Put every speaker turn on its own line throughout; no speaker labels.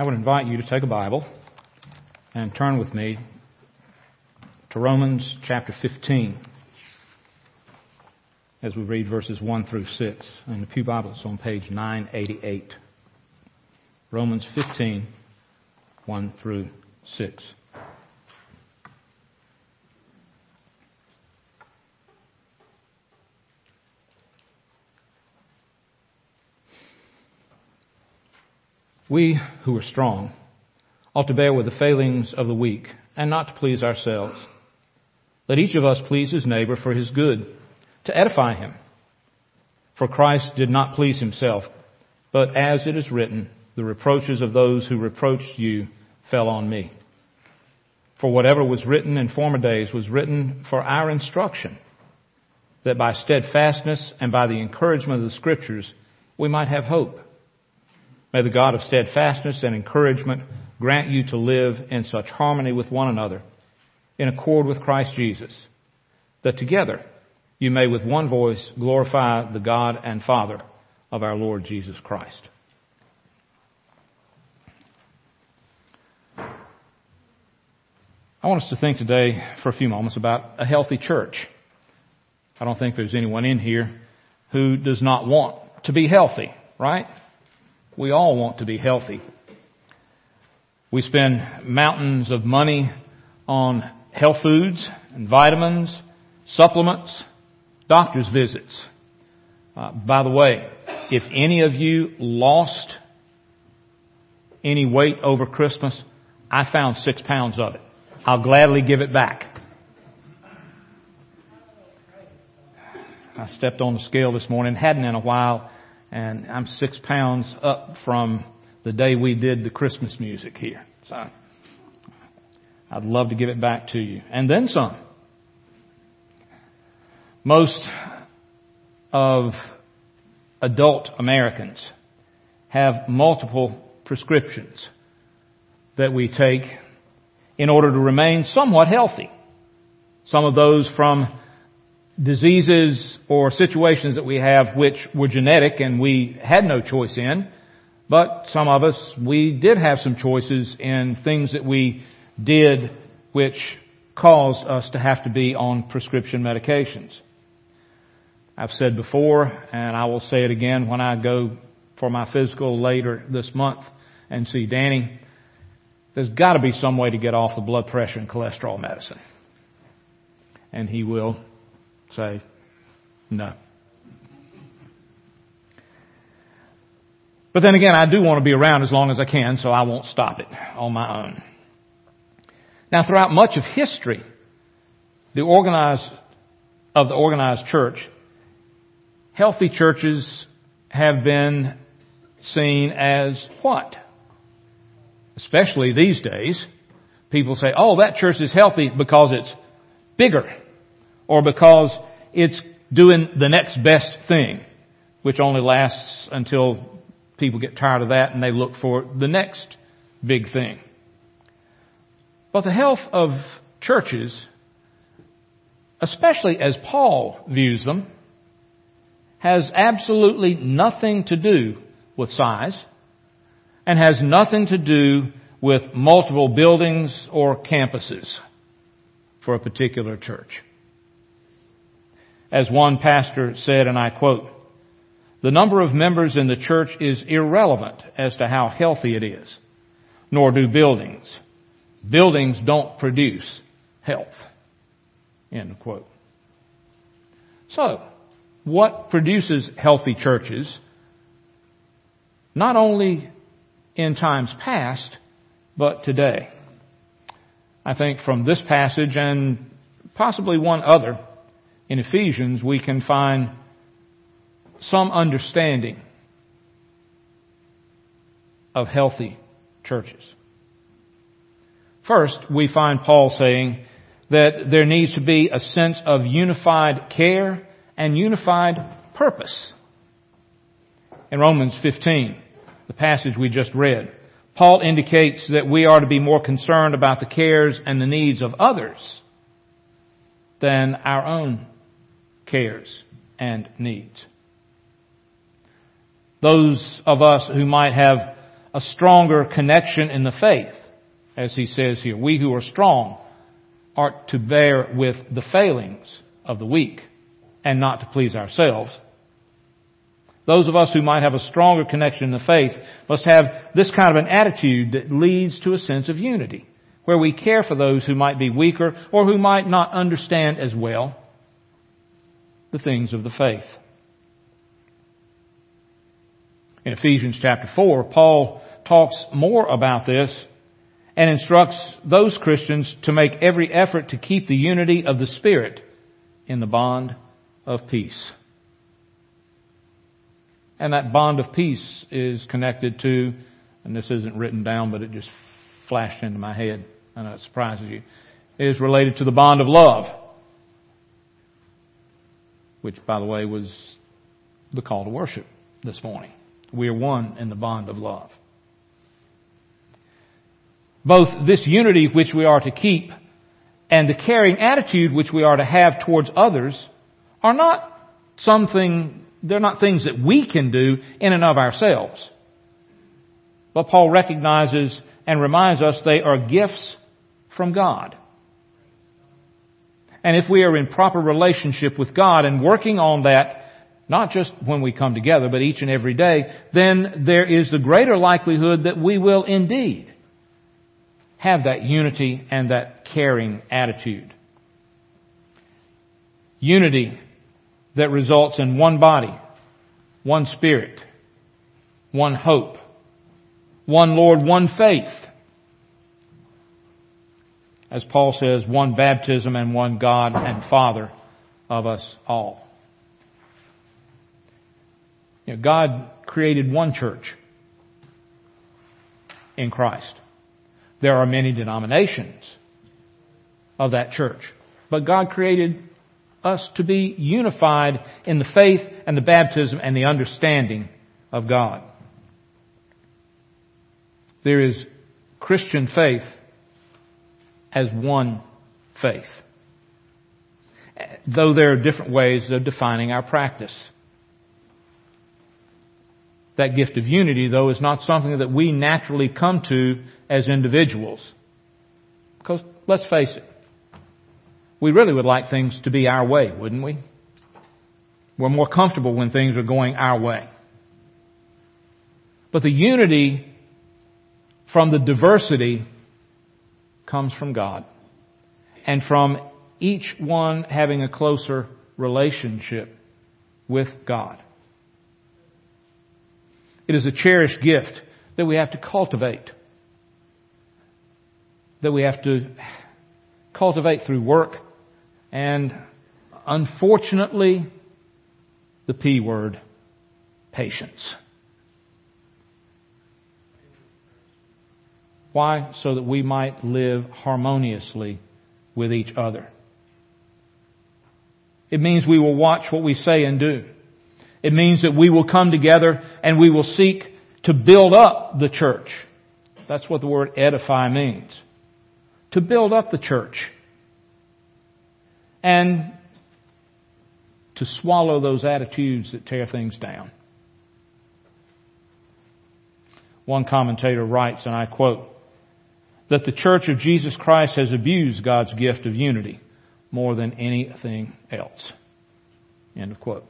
I would invite you to take a Bible and turn with me to Romans chapter 15 as we read verses 1 through 6. And the Pew Bible is on page 988. Romans 15, 1 through 6. We who are strong ought to bear with the failings of the weak and not to please ourselves. Let each of us please his neighbor for his good, to edify him. For Christ did not please himself, but as it is written, the reproaches of those who reproached you fell on me. For whatever was written in former days was written for our instruction, that by steadfastness and by the encouragement of the Scriptures we might have hope. May the God of steadfastness and encouragement grant you to live in such harmony with one another, in accord with Christ Jesus, that together you may with one voice glorify the God and Father of our Lord Jesus Christ. I want us to think today for a few moments about a healthy church. I don't think there's anyone in here who does not want to be healthy, right? We all want to be healthy. We spend mountains of money on health foods and vitamins, supplements, doctor's visits. By the way, if any of you lost any weight over Christmas, I found 6 pounds of it. I'll gladly give it back. I stepped on the scale this morning, hadn't in a while, and I'm 6 pounds up from the day we did the Christmas music here. So I'd love to give it back to you. And then some. Most of adult Americans have multiple prescriptions that we take in order to remain somewhat healthy. Some of those from diseases or situations that we have which were genetic and we had no choice in. But some of us, we did have some choices in things that we did which caused us to have to be on prescription medications. I've said before, and I will say it again when I go for my physical later this month and see Danny, there's got to be some way to get off the blood pressure and cholesterol medicine. And he will say, no. But then again, I do want to be around as long as I can, so I won't stop it on my own. Now, throughout much of history, the organized church, healthy churches have been seen as what? Especially these days, people say, oh, that church is healthy because it's bigger, or because it's doing the next best thing, which only lasts until people get tired of that and they look for the next big thing. But the health of churches, especially as Paul views them, has absolutely nothing to do with size and has nothing to do with multiple buildings or campuses for a particular church. As one pastor said, and I quote, "The number of members in the church is irrelevant as to how healthy it is, nor do buildings. Buildings don't produce health." End quote. So, what produces healthy churches, not only in times past, but today? I think from this passage and possibly one other in Ephesians, we can find some understanding of healthy churches. First, we find Paul saying that there needs to be a sense of unified care and unified purpose. In Romans 15, the passage we just read, Paul indicates that we are to be more concerned about the cares and the needs of others than our own cares and needs. Those of us who might have a stronger connection in the faith. As he says here, we who are strong are to bear with the failings of the weak and not to please ourselves. Those of us who might have a stronger connection in the faith must have this kind of an attitude that leads to a sense of unity, where we care for those who might be weaker or who might not understand as well the things of the faith. In Ephesians chapter 4, Paul talks more about this and instructs those Christians to make every effort to keep the unity of the Spirit in the bond of peace. And that bond of peace is connected to, and this isn't written down, but it just flashed into my head. I know it surprises you. It is related to the bond of love, which, by the way, was the call to worship this morning. We are one in the bond of love. Both this unity which we are to keep and the caring attitude which we are to have towards others are not they're not things that we can do in and of ourselves. But Paul recognizes and reminds us they are gifts from God. And if we are in proper relationship with God and working on that, not just when we come together, but each and every day, then there is the greater likelihood that we will indeed have that unity and that caring attitude. Unity that results in one body, one Spirit, one hope, one Lord, one faith. As Paul says, one baptism and one God and Father of us all. You know, God created one church in Christ. There are many denominations of that church, but God created us to be unified in the faith and the baptism and the understanding of God. There is Christian faith as one faith, though there are different ways of defining our practice. That gift of unity, though, is not something that we naturally come to as individuals. Because, let's face it, we really would like things to be our way, wouldn't we? We're more comfortable when things are going our way. But the unity from the diversity comes from God, and from each one having a closer relationship with God. It is a cherished gift that we have to cultivate. That we have to cultivate through work and, unfortunately, the P word, patience. Why? So that we might live harmoniously with each other. It means we will watch what we say and do. It means that we will come together and we will seek to build up the church. That's what the word edify means. To build up the church. And to swallow those attitudes that tear things down. One commentator writes, and I quote, that the Church of Jesus Christ has abused God's gift of unity more than anything else. End of quote.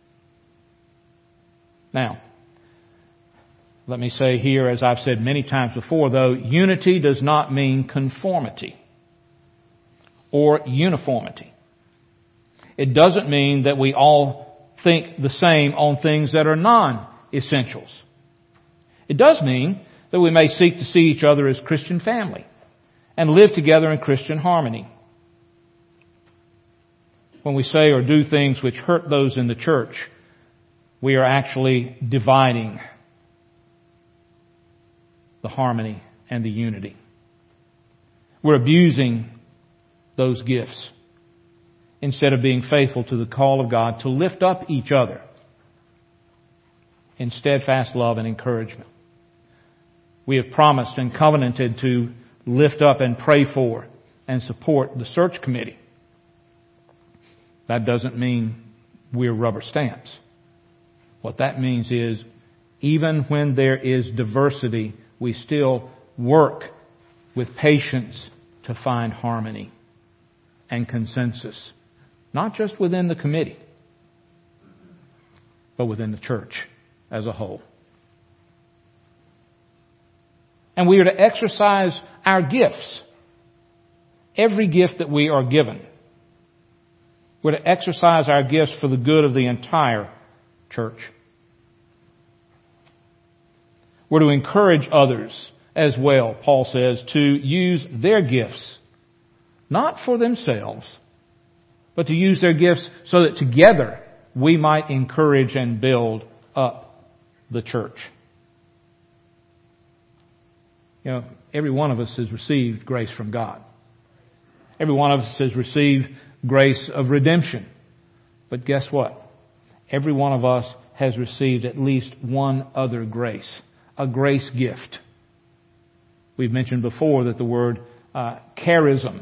Now, let me say here, as I've said many times before, though, unity does not mean conformity or uniformity. It doesn't mean that we all think the same on things that are non-essentials. It does mean that we may seek to see each other as Christian family and live together in Christian harmony. When we say or do things which hurt those in the church, we are actually dividing the harmony and the unity. We're abusing those gifts instead of being faithful to the call of God to lift up each other in steadfast love and encouragement. We have promised and covenanted to lift up and pray for and support the search committee. That doesn't mean we're rubber stamps. What that means is Even when there is diversity, we still work with patience to find harmony and consensus. Not just within the committee, but within the church as a whole. And we are to exercise our gifts. Every gift that we are given. We're to exercise our gifts for the good of the entire church. We're to encourage others as well, Paul says, to use their gifts, not for themselves, but to use their gifts so that together we might encourage and build up the church. You know, every one of us has received grace from God. Every one of us has received grace of redemption. But guess what? Every one of us has received at least one other grace, a grace gift. We've mentioned before that the word charism,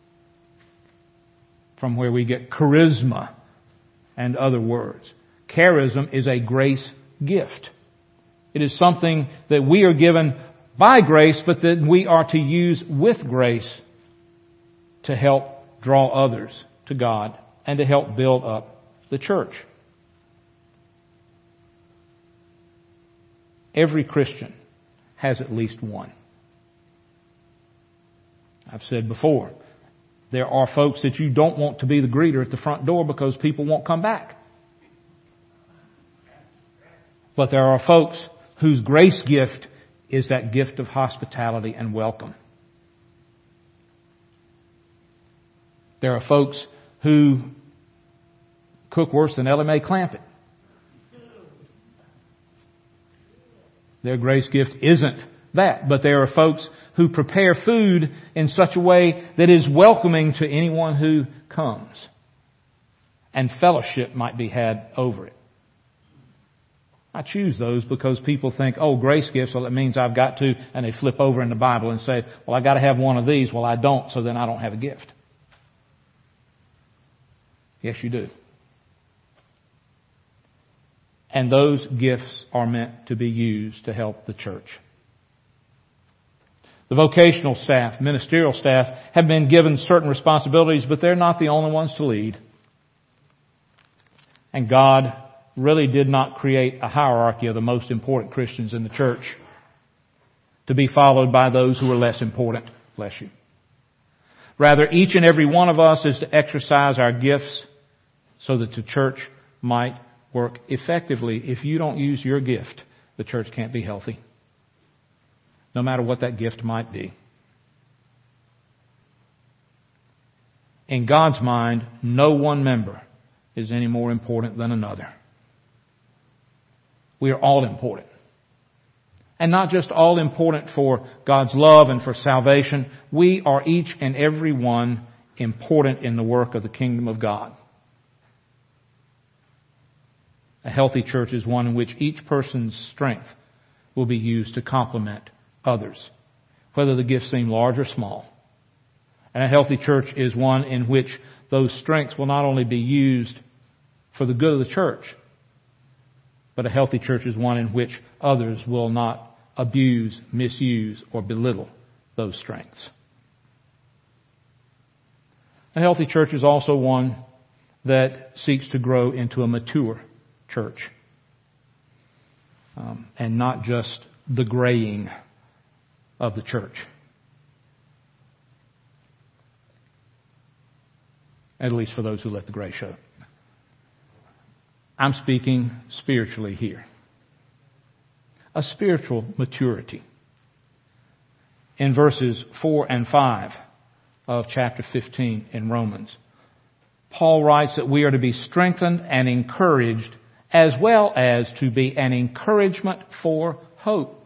from where we get charisma and other words. Charism is a grace gift. It is something that we are given by grace, but that we are to use with grace to help draw others to God and to help build up the church. Every Christian has at least one. I've said before, there are folks that you don't want to be the greeter at the front door because people won't come back. But there are folks whose grace gift is that gift of hospitality and welcome. There are folks who cook worse than Ella Mae Clampett. Their grace gift isn't that. But there are folks who prepare food in such a way that is welcoming to anyone who comes. And fellowship might be had over it. I choose those because people think, oh, grace gifts, well, it means I've got to, and they flip over in the Bible and say, well, I got to have one of these. Well, I don't, so then I don't have a gift. Yes, you do. And those gifts are meant to be used to help the church. The vocational staff, ministerial staff, have been given certain responsibilities, but they're not the only ones to lead. And God really did not create a hierarchy of the most important Christians in the church to be followed by those who are less important. Bless you. Rather, each and every one of us is to exercise our gifts so that the church might work effectively. If you don't use your gift, the church can't be healthy, no matter what that gift might be. In God's mind, no one member is any more important than another. We are all important. And not just all important for God's love and for salvation. We are each and every one important in the work of the kingdom of God. A healthy church is one in which each person's strength will be used to complement others, whether the gifts seem large or small. And a healthy church is one in which those strengths will not only be used for the good of the church, but a healthy church is one in which others will not abuse, misuse, or belittle those strengths. A healthy church is also one that seeks to grow into a mature church, and not just the graying of the church. At least for those who let the gray show. I'm speaking spiritually here. A spiritual maturity. In verses 4 and 5 of chapter 15 in Romans, Paul writes that we are to be strengthened and encouraged, as well as to be an encouragement for hope.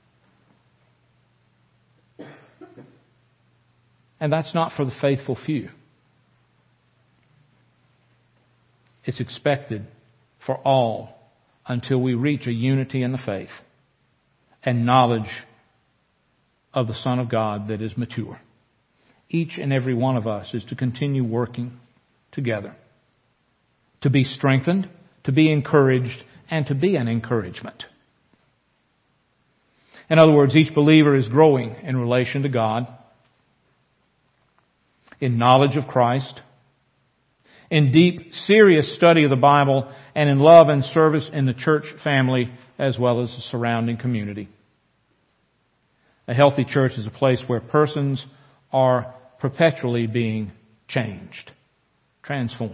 And that's not for the faithful few. It's expected for all until we reach a unity in the faith and knowledge of the Son of God that is mature. Each and every one of us is to continue working together, to be strengthened, to be encouraged, and to be an encouragement. In other words, each believer is growing in relation to God, in knowledge of Christ, in deep, serious study of the Bible, and in love and service in the church family as well as the surrounding community. A healthy church is a place where persons are perpetually being changed, transformed.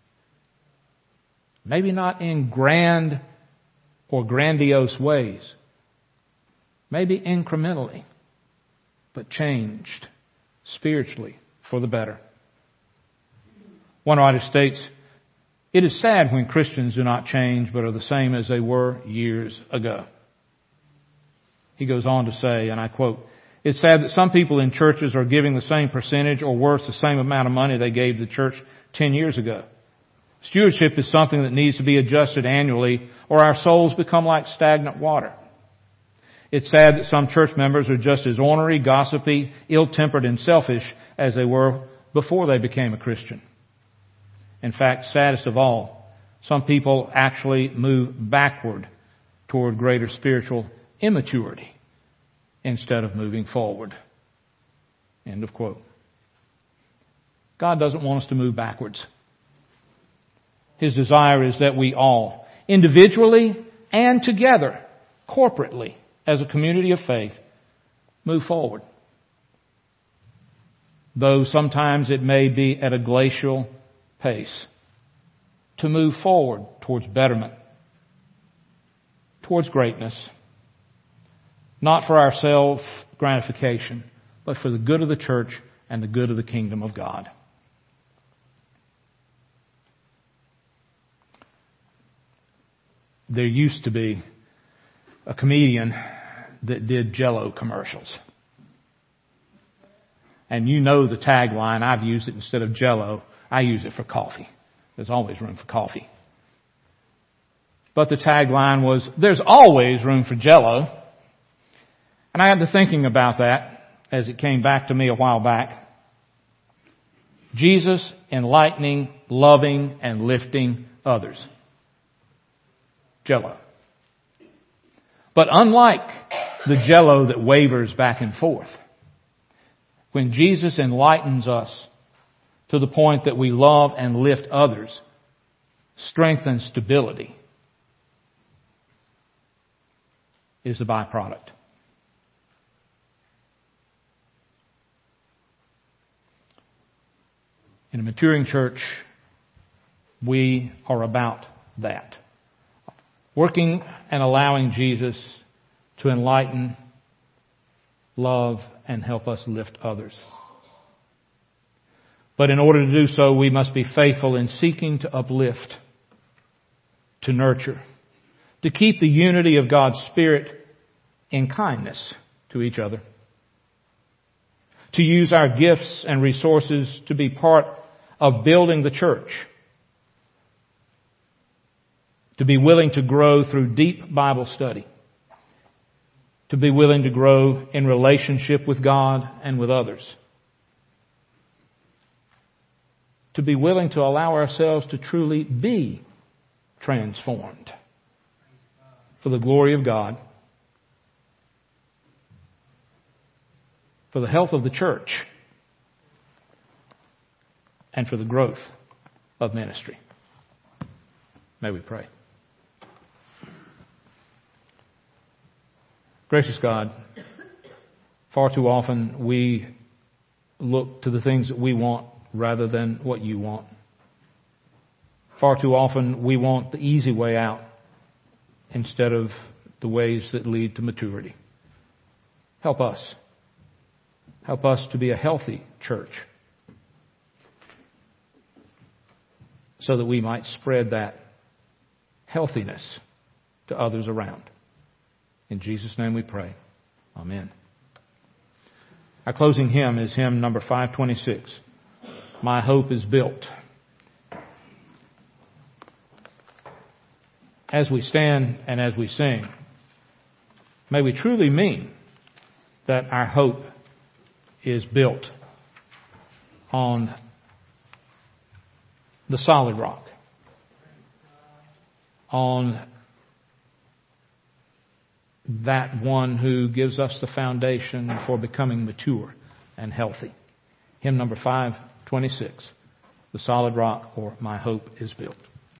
Maybe not in grand or grandiose ways. Maybe incrementally, but changed spiritually for the better. One writer states, "It is sad when Christians do not change but are the same as they were years ago." He goes on to say, and I quote, "It's sad that some people in churches are giving the same percentage or worse, the same amount of money they gave the church 10 years ago. Stewardship is something that needs to be adjusted annually or our souls become like stagnant water. It's sad that some church members are just as ornery, gossipy, ill-tempered, and selfish as they were before they became a Christian. In fact, saddest of all, some people actually move backward toward greater spiritual immaturity instead of moving forward." End of quote. God doesn't want us to move backwards. His desire is that we all, individually and together, corporately, as a community of faith, move forward. Though sometimes it may be at a glacial pace, to move forward towards betterment, towards greatness, not for our self-gratification, but for the good of the church and the good of the kingdom of God. There used to be a comedian that did Jell-O commercials. And you know the tagline. I've used it instead of Jell-O. I use it for coffee. There's always room for coffee. But the tagline was, "There's always room for Jell-O." And I got to thinking about that as it came back to me a while back. Jesus enlightening, loving, and lifting others. Jell-O. But unlike the Jell-O that wavers back and forth, when Jesus enlightens us to the point that we love and lift others, strength and stability is the byproduct. In a maturing church, we are about that. Working and allowing Jesus to enlighten, love, and help us lift others. But in order to do so, we must be faithful in seeking to uplift, to nurture, to keep the unity of God's Spirit in kindness to each other, to use our gifts and resources to be part of building the church, to be willing to grow through deep Bible study, to be willing to grow in relationship with God and with others, to be willing to allow ourselves to truly be transformed for the glory of God, for the health of the church, and for the growth of ministry. May we pray. Gracious God, far too often we look to the things that we want rather than what you want. Far too often we want the easy way out instead of the ways that lead to maturity. Help us. Help us to be a healthy church so that we might spread that healthiness to others around. In Jesus' name we pray. Amen. Our closing hymn is hymn number 526. My Hope is Built. As we stand and as we sing, may we truly mean that our hope is built on the solid rock, on that one who gives us the foundation for becoming mature and healthy. Hymn number 526, The Solid Rock, or My Hope is Built.